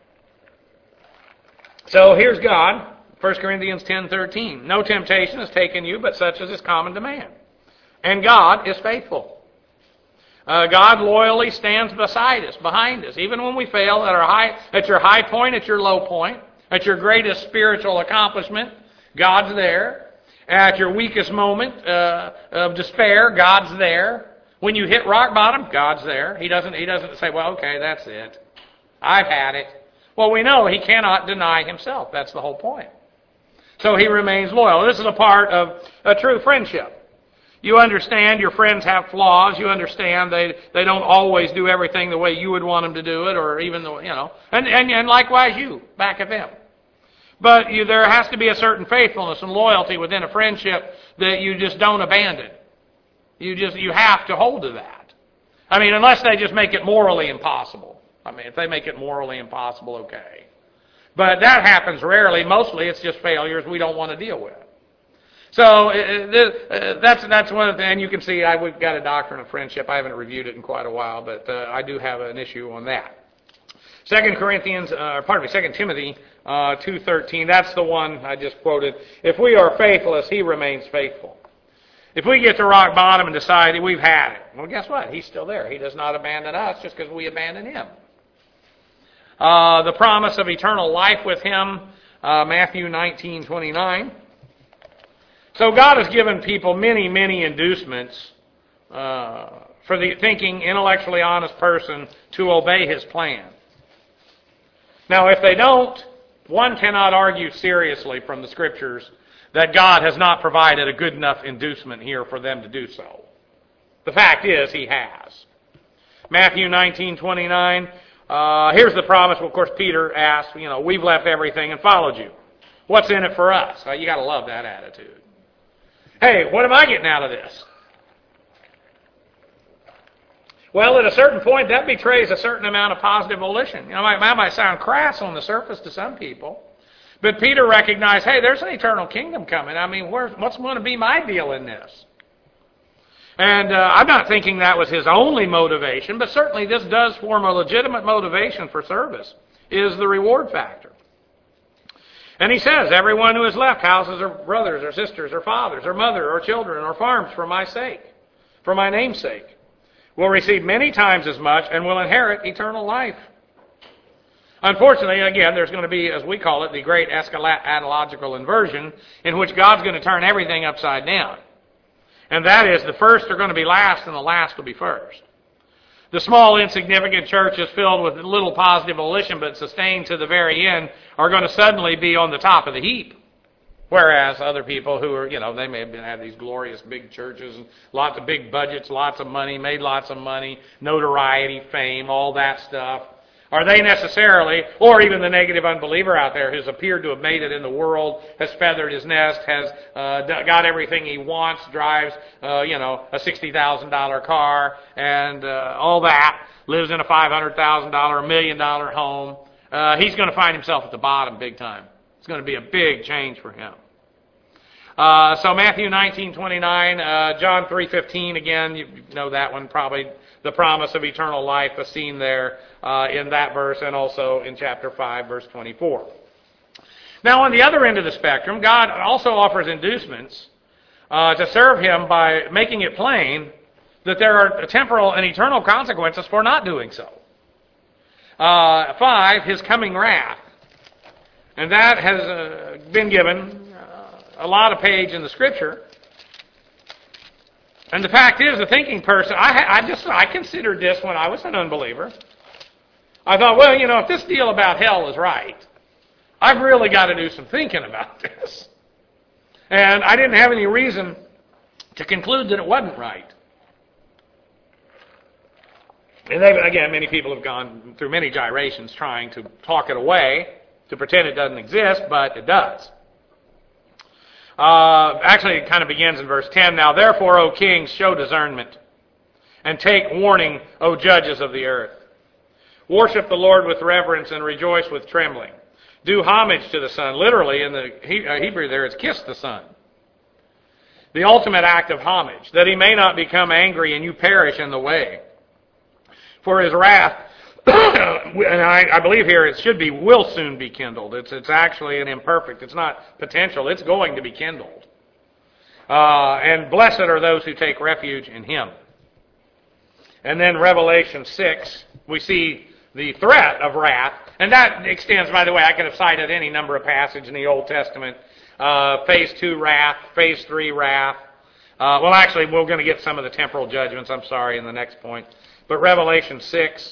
[SPEAKER 1] So here's God, 1 Corinthians 10:13. No temptation has taken you, but such as is common to man. And God is faithful. God loyally stands beside us, behind us, even when we fail at your high point, at your low point, at your greatest spiritual accomplishment, God's there. At your weakest moment of despair, God's there. When you hit rock bottom, God's there. He doesn't say, well, okay, that's it. I've had it. Well, we know He cannot deny Himself. That's the whole point. So He remains loyal. This is a part of a true friendship. You understand your friends have flaws. You understand they don't always do everything the way you would want them to do it, or even and likewise you back at them. But there has to be a certain faithfulness and loyalty within a friendship that you just don't abandon. You have to hold to that. I mean, unless they just make it morally impossible. I mean, if they make it morally impossible, okay. But that happens rarely. Mostly it's just failures we don't want to deal with. So that's one of the, and you can see we've got a doctrine of friendship. I haven't reviewed it in quite a while, but I do have an issue on that. 2 Timothy 2:13, that's the one I just quoted. If we are faithless, He remains faithful. If we get to rock bottom and decide we've had it, well, guess what? He's still there. He does not abandon us just because we abandon Him. The promise of eternal life with Him, Matthew 19:29. So God has given people many, many inducements for the thinking, intellectually honest person to obey His plan. Now, if they don't, one cannot argue seriously from the Scriptures that God has not provided a good enough inducement here for them to do so. The fact is, He has. Matthew 19:29, here's the promise. Well, of course, Peter asked, we've left everything and followed you. What's in it for us? You got to love that attitude. Hey, what am I getting out of this? Well, at a certain point, that betrays a certain amount of positive volition. That might sound crass on the surface to some people. But Peter recognized, hey, there's an eternal kingdom coming. What's going to be my deal in this? And I'm not thinking that was his only motivation, but certainly this does form a legitimate motivation for service, is the reward factor. And he says, everyone who has left houses or brothers or sisters or fathers or mother or children or farms for my sake, for my name's sake, will receive many times as much and will inherit eternal life. Unfortunately, again, there's going to be, as we call it, the great eschatological inversion, in which God's going to turn everything upside down. And that is, the first are going to be last and the last will be first. The small, insignificant churches filled with little positive volition but sustained to the very end are going to suddenly be on the top of the heap. Whereas other people who are, they may have these glorious big churches, and lots of big budgets, lots of money, made lots of money, notoriety, fame, all that stuff. Are they necessarily, or even the negative unbeliever out there who's appeared to have made it in the world, has feathered his nest, has got everything he wants, drives, a $60,000 car, and all that, lives in a $500,000, $1 million home, he's going to find himself at the bottom big time. It's going to be a big change for him. So Matthew 19:29, John 3:15, again, you know that one probably. The promise of eternal life is seen there in that verse and also in chapter 5, verse 24. Now, on the other end of the spectrum, God also offers inducements to serve Him by making it plain that there are temporal and eternal consequences for not doing so. 5, His coming wrath. And that has been given a lot of page in the Scripture. And the fact is, the thinking person, I considered this when I was an unbeliever. I thought, well, if this deal about hell is right, I've really got to do some thinking about this. And I didn't have any reason to conclude that it wasn't right. And again, many people have gone through many gyrations trying to talk it away, to pretend it doesn't exist, but it does. Actually, it kind of begins in verse 10. Now, therefore, O kings, show discernment, and take warning, O judges of the earth. Worship the Lord with reverence and rejoice with trembling. Do homage to the Son. Literally, in the Hebrew there, it's kiss the Son. The ultimate act of homage, that He may not become angry and you perish in the way. For His wrath, and I believe here it should be, will soon be kindled. It's actually an imperfect. It's not potential. It's going to be kindled. And blessed are those who take refuge in Him. And then Revelation 6, we see the threat of wrath. And that extends, by the way, I could have cited any number of passages in the Old Testament. Phase 2 wrath, Phase 3 wrath. Well, actually, we're going to get some of the temporal judgments, I'm sorry, in the next point. But Revelation 6,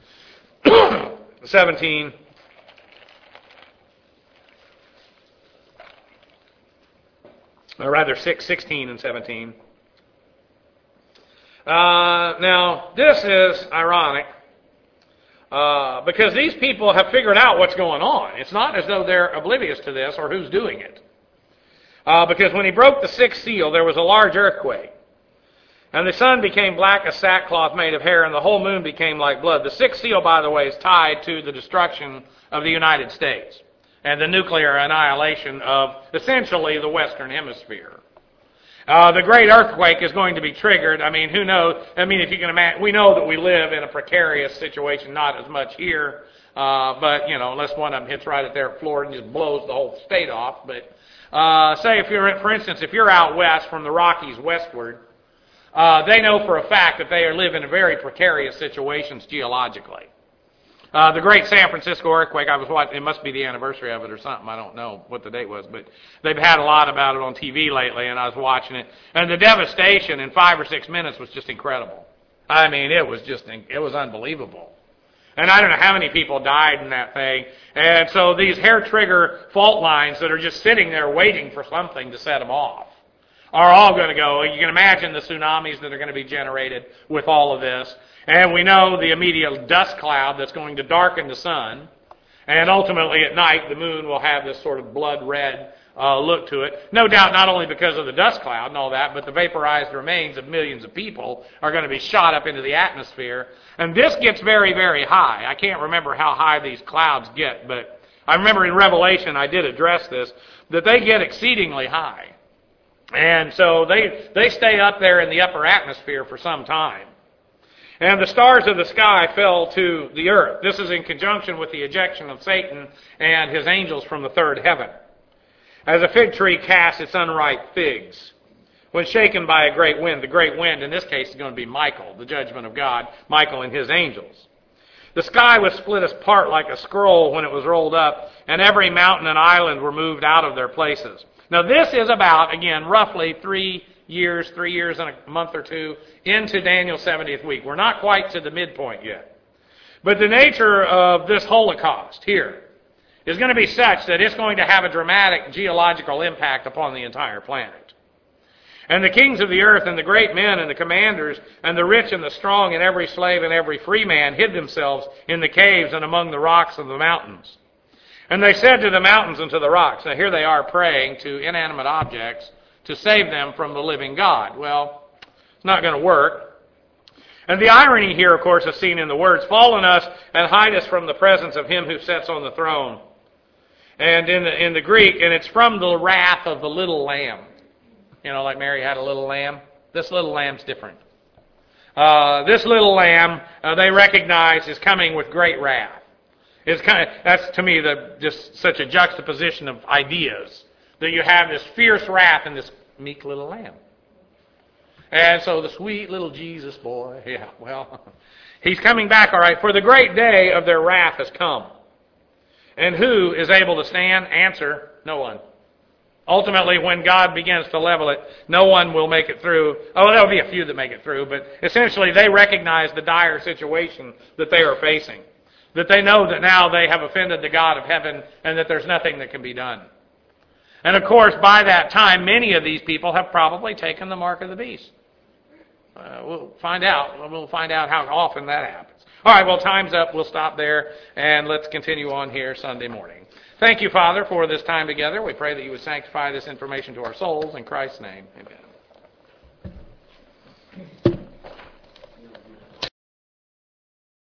[SPEAKER 1] 17. Or rather, 16 and 17. Now, this is ironic because these people have figured out what's going on. It's not as though they're oblivious to this or who's doing it. Because when He broke the sixth seal, there was a large earthquake. And the sun became black as sackcloth made of hair, and the whole moon became like blood. The sixth seal, by the way, is tied to the destruction of the United States and the nuclear annihilation of essentially the Western Hemisphere. The great earthquake is going to be triggered. Who knows? If you can imagine, we know that we live in a precarious situation, not as much here, but, unless one of them hits right at there at Florida and just blows the whole state off. But say for instance, if you're out west from the Rockies westward, they know for a fact that they live in very precarious situations geologically. The great San Francisco earthquake, I was watching, it must be the anniversary of it or something, I don't know what the date was, but they've had a lot about it on TV lately, and I was watching it. And the devastation in 5 or 6 minutes was just incredible. It was unbelievable. And I don't know how many people died in that thing. And so these hair trigger fault lines that are just sitting there waiting for something to set them off are all going to go. You can imagine the tsunamis that are going to be generated with all of this. And we know the immediate dust cloud that's going to darken the sun. And ultimately at night, the moon will have this sort of blood red look to it. No doubt not only because of the dust cloud and all that, but the vaporized remains of millions of people are going to be shot up into the atmosphere. And this gets very, very high. I can't remember how high these clouds get, but I remember in Revelation I did address this, that they get exceedingly high. And so they stay up there in the upper atmosphere for some time. And the stars of the sky fell to the earth. This is in conjunction with the ejection of Satan and his angels from the third heaven. As a fig tree casts its unripe figs, when shaken by a great wind. The great wind in this case is going to be Michael, the judgment of God, Michael and his angels. The sky was split apart like a scroll when it was rolled up, and every mountain and island were moved out of their places. Now this is about, again, roughly 3 years and a month or two into Daniel's 70th week. We're not quite to the midpoint yet. But the nature of this Holocaust here is going to be such that it's going to have a dramatic geological impact upon the entire planet. And the kings of the earth and the great men and the commanders and the rich and the strong and every slave and every free man hid themselves in the caves and among the rocks of the mountains. And they said to the mountains and to the rocks, now here they are praying to inanimate objects to save them from the living God. Well, it's not going to work. And the irony here, of course, is seen in the words, fall on us and hide us from the presence of him who sits on the throne. And in the Greek, and it's from the wrath of the little lamb. You know, like Mary had a little lamb. This little lamb's different. This little lamb, they recognize is coming with great wrath. That's to me just such a juxtaposition of ideas, that you have this fierce wrath and this meek little lamb. And so the sweet little Jesus boy, yeah, well, he's coming back, all right, for the great day of their wrath has come. And who is able to stand? Answer, no one. Ultimately, when God begins to level it, no one will make it through. Oh, there'll be a few that make it through, but essentially they recognize the dire situation that they are facing. That they know that now they have offended the God of heaven and that there's nothing that can be done. And of course, by that time, many of these people have probably taken the mark of the beast. We'll find out. We'll find out how often that happens. All right, well, time's up. We'll stop there, and let's continue on here Sunday morning. Thank you, Father, for this time together. We pray that you would sanctify this information to our souls. In Christ's name, amen.